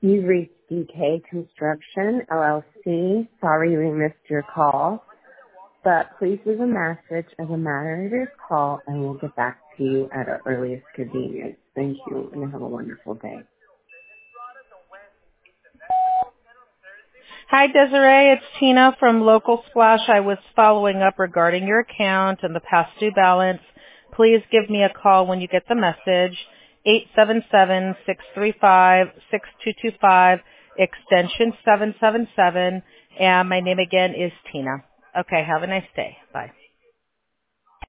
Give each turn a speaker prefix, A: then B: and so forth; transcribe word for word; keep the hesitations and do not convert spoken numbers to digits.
A: You've reached D K Construction, L L C. Sorry we missed your call, but please leave a message as a matter of your call, and we'll get back to you at our earliest convenience. Thank you, and have a wonderful day.
B: Hi, Desiree. It's Tina from Local Splash. I was following up regarding your account and the past due balance. Please give me a call when you get the message, eight seven seven, six three five, six two two five, extension seven seven seven, and my name again is Tina. Okay, have a nice day. Bye.